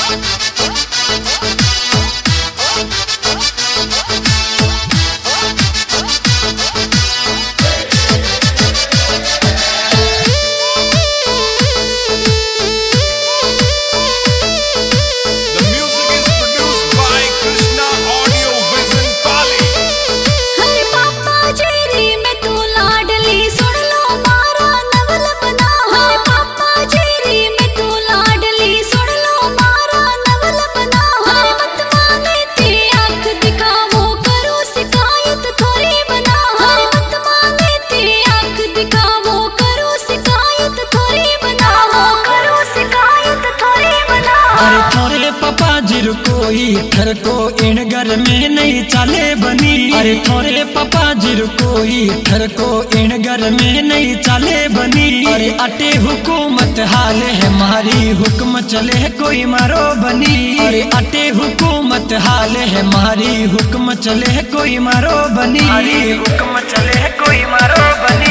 कोई थर को इन घर में नहीं चाले बनी। अरे थोरे पापा जिर कोई थर को इन घर में नहीं चाले बनी। अरे अटे हुकूमत हाल है मारी हुक्म चले कोई मारो बनी। अरे अटे हुकूमत हाल है मारी हुक्म चले कोई मारो बनी। हुक्म चले कोई मारो बनी।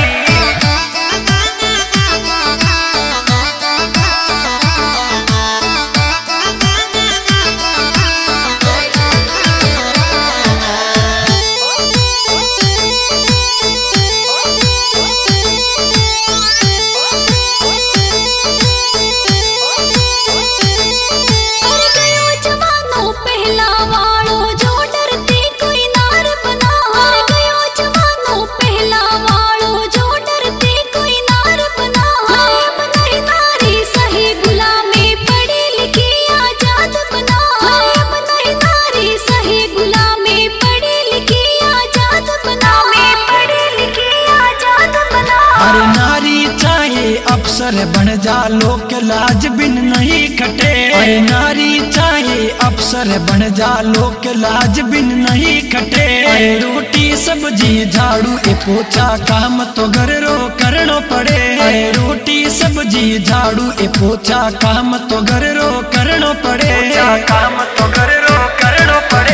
अफसर बन जा लोक लाज बिन नहीं खटे। अरे नारी चाहे अफसर बन जा लोक लाज बिन नहीं खटे। अरे रोटी सब्जी झाड़ू ए पोछा काम तो घर रो करनो पड़े। अरे रोटी सब्जी झाड़ू ए पोछा काम तो घर रो करनो पड़े। काम तो घर रो करनो पड़े।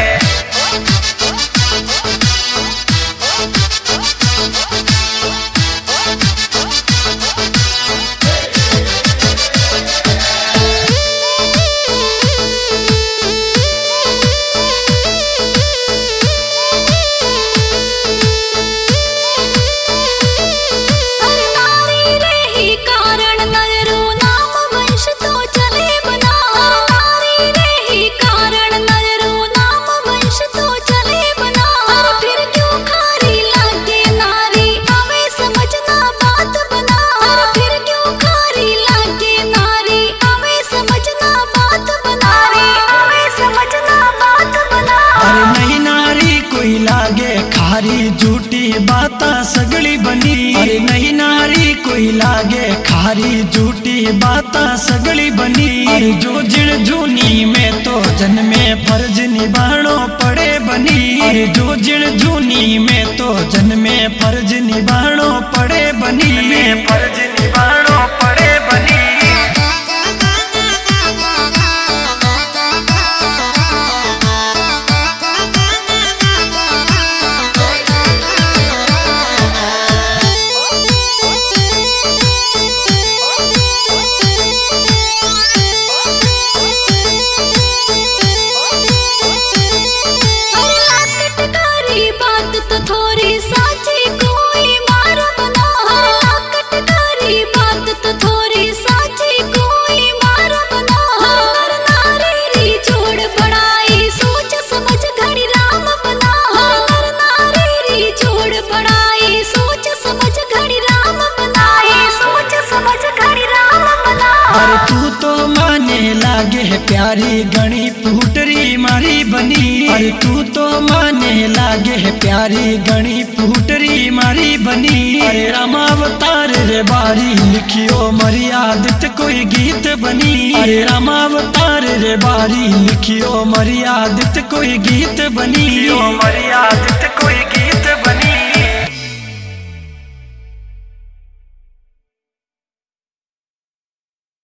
खारी झूठी बाता सगली बनी। अरे नहीं नारी कोई लागे खारी झूठी बाता सगली बनी। अरे जो जिण जूनी में तो जन्मे फर्ज निभानो पड़े बनी। अरे जो जिण जूनी में तो जन्मे फर्ज निभानो पड़े बनी। फर्ज निभानो पड़े बनी। अरे तू तो माने लागे है प्यारी गणी पुटरी मारी बनी। अरे तू तो माने लागे है प्यारी गणी पुटरी मारी बनी। अरे रामावतार रे बारी लिखियो मर्यादित कोई गीत बनी। अरे रामावतार रे बारी लिखियो मर्यादित कोई गीत बनी। मर्यादित कोई गीत